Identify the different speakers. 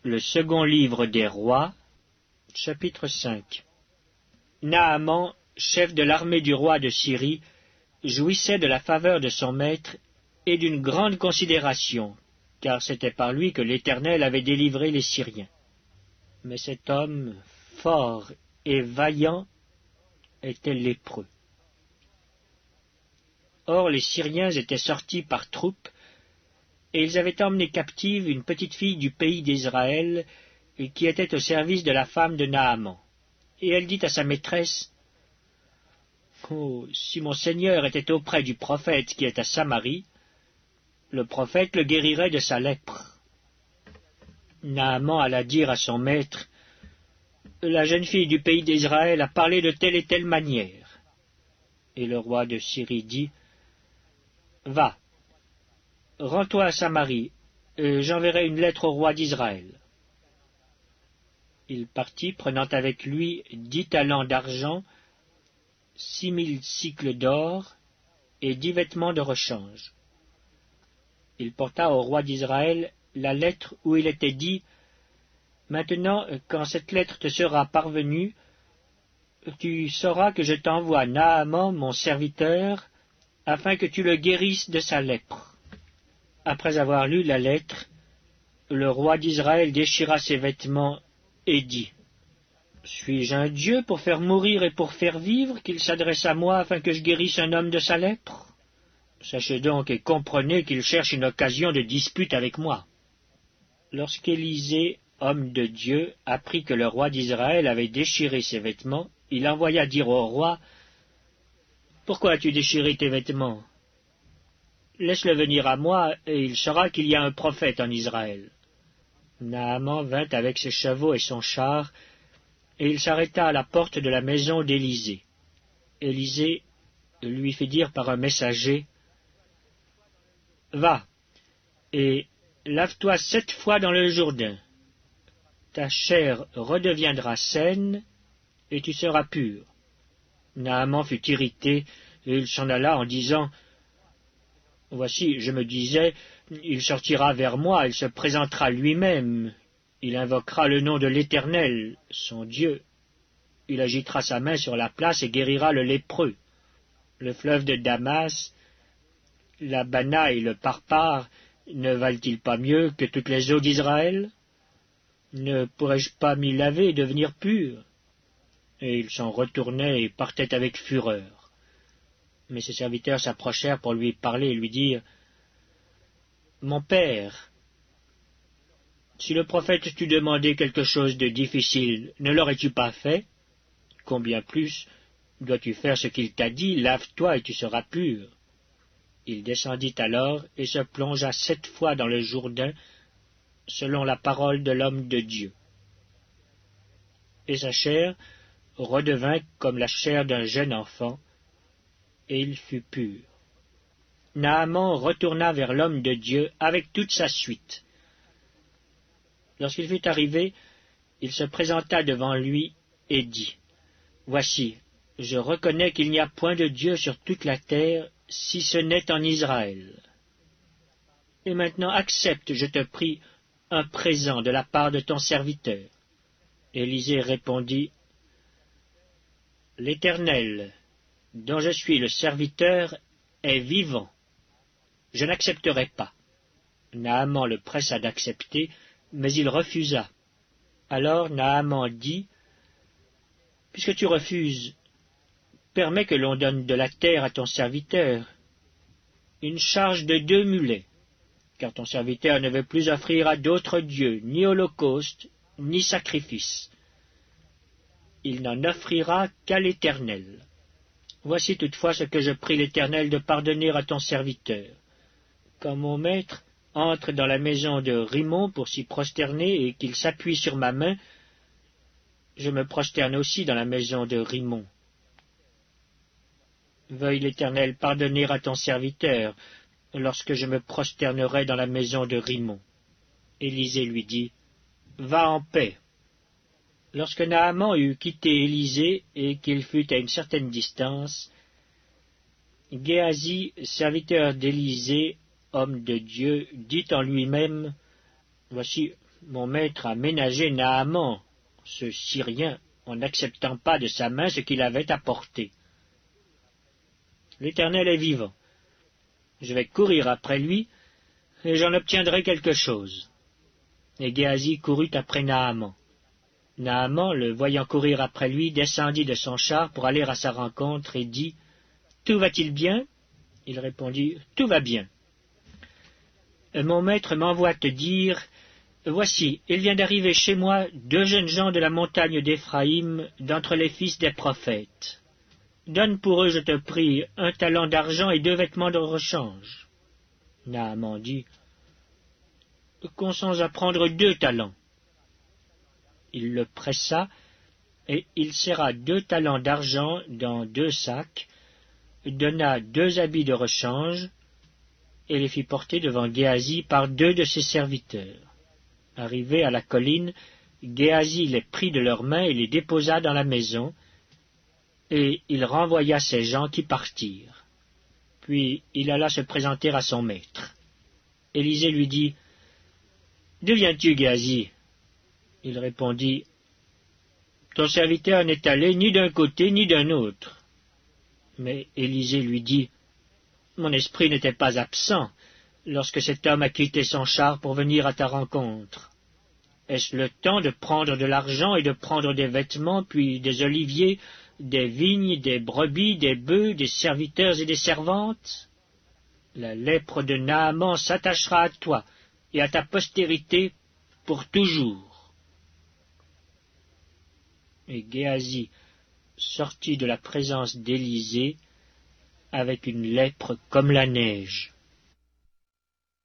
Speaker 1: Le second livre des rois, chapitre 5. Naaman, chef de l'armée du roi de Syrie, jouissait de la faveur de son maître et d'une grande considération, car c'était par lui que l'Éternel avait délivré les Syriens. Mais cet homme, fort et vaillant, était lépreux. Or les Syriens étaient sortis par troupes, et ils avaient emmené captive une petite fille du pays d'Israël, qui était au service de la femme de Naaman. Et elle dit à sa maîtresse, « Oh, si mon Seigneur était auprès du prophète qui est à Samarie, le prophète le guérirait de sa lèpre. » Naaman alla dire à son maître, « La jeune fille du pays d'Israël a parlé de telle et telle manière. » Et le roi de Syrie dit, « Va, rends-toi à Samarie, et j'enverrai une lettre au roi d'Israël. » Il partit, prenant avec lui 10 talents d'argent, 6000 sicles d'or et 10 vêtements de rechange. Il porta au roi d'Israël la lettre où il était dit, « Maintenant, quand cette lettre te sera parvenue, tu sauras que je t'envoie Naaman, mon serviteur, afin que tu le guérisses de sa lèpre. » Après avoir lu la lettre, le roi d'Israël déchira ses vêtements et dit, « Suis-je un Dieu pour faire mourir et pour faire vivre, qu'il s'adresse à moi afin que je guérisse un homme de sa lèpre? Sachez donc et comprenez qu'il cherche une occasion de dispute avec moi. » Lorsqu'Élisée, homme de Dieu, apprit que le roi d'Israël avait déchiré ses vêtements, il envoya dire au roi, « Pourquoi as-tu déchiré tes vêtements? Laisse-le venir à moi, et il saura qu'il y a un prophète en Israël. » Naaman vint avec ses chevaux et son char, et il s'arrêta à la porte de la maison d'Élisée. Élisée lui fit dire par un messager, « Va, et lave-toi 7 fois dans le Jourdain. Ta chair redeviendra saine, et tu seras pur. » Naaman fut irrité, et il s'en alla en disant, « Voici, je me disais, il sortira vers moi, il se présentera lui-même, il invoquera le nom de l'Éternel, son Dieu. Il agitera sa main sur la place et guérira le lépreux. Le fleuve de Damas, la Bana et le Parpar ne valent-ils pas mieux que toutes les eaux d'Israël? Ne pourrais-je pas m'y laver et devenir pur? » Et il s'en retournait et partait avec fureur. Mais ses serviteurs s'approchèrent pour lui parler et lui dirent, « Mon père, si le prophète t'eût demandé quelque chose de difficile, ne l'aurais-tu pas fait? Combien plus dois-tu faire ce qu'il t'a dit, lave-toi et tu seras pur. » Il descendit alors et se plongea 7 fois dans le Jourdain, selon la parole de l'homme de Dieu. Et sa chair redevint comme la chair d'un jeune enfant, et il fut pur. Naaman retourna vers l'homme de Dieu avec toute sa suite. Lorsqu'il fut arrivé, il se présenta devant lui et dit, « Voici, je reconnais qu'il n'y a point de Dieu sur toute la terre, si ce n'est en Israël. Et maintenant accepte, je te prie, un présent de la part de ton serviteur. » Élisée répondit, « L'Éternel, dont je suis le serviteur, est vivant. Je n'accepterai pas. » Naaman le pressa d'accepter, mais il refusa. Alors Naaman dit, « Puisque tu refuses, permets que l'on donne de la terre à ton serviteur, une charge de 2 mulets, car ton serviteur ne veut plus offrir à d'autres dieux ni holocauste, ni sacrifice. Il n'en offrira qu'à l'Éternel. Voici toutefois ce que je prie l'Éternel de pardonner à ton serviteur. Quand mon maître entre dans la maison de Rimon pour s'y prosterner et qu'il s'appuie sur ma main, je me prosterne aussi dans la maison de Rimon. Veuille l'Éternel pardonner à ton serviteur lorsque je me prosternerai dans la maison de Rimon. » Élisée lui dit, « Va en paix. » Lorsque Naaman eut quitté Élisée et qu'il fut à une certaine distance, Géasi, serviteur d'Élisée, homme de Dieu, dit en lui-même, « Voici, mon maître a ménagé Naaman, ce Syrien, en n'acceptant pas de sa main ce qu'il avait apporté. L'Éternel est vivant. Je vais courir après lui, et j'en obtiendrai quelque chose. » Et Géasi courut après Naaman. Naaman, le voyant courir après lui, descendit de son char pour aller à sa rencontre et dit, « Tout va-t-il bien ?» Il répondit, « Tout va bien. »« Mon maître m'envoie te dire, voici, il vient d'arriver chez moi 2 jeunes gens de la montagne d'Éphraïm, d'entre les fils des prophètes. Donne pour eux, je te prie, 1 talent d'argent et 2 vêtements de rechange. » Naaman dit, « Consens à prendre 2 talents. » Il le pressa, et il serra 2 talents d'argent dans 2 sacs, donna 2 habits de rechange, et les fit porter devant Géasi par 2 de ses serviteurs. Arrivé à la colline, Géasi les prit de leurs mains et les déposa dans la maison, et il renvoya ces gens qui partirent. Puis il alla se présenter à son maître. Élisée lui dit, « D'où viens-tu, Géasi ?» Il répondit, « Ton serviteur n'est allé ni d'un côté ni d'un autre. » Mais Élisée lui dit, « Mon esprit n'était pas absent lorsque cet homme a quitté son char pour venir à ta rencontre. Est-ce le temps de prendre de l'argent et de prendre des vêtements, puis des oliviers, des vignes, des brebis, des bœufs, des serviteurs et des servantes? La lèpre de Naaman s'attachera à toi et à ta postérité pour toujours. » Et Géasi sortit de la présence d'Élisée avec une lèpre comme la neige.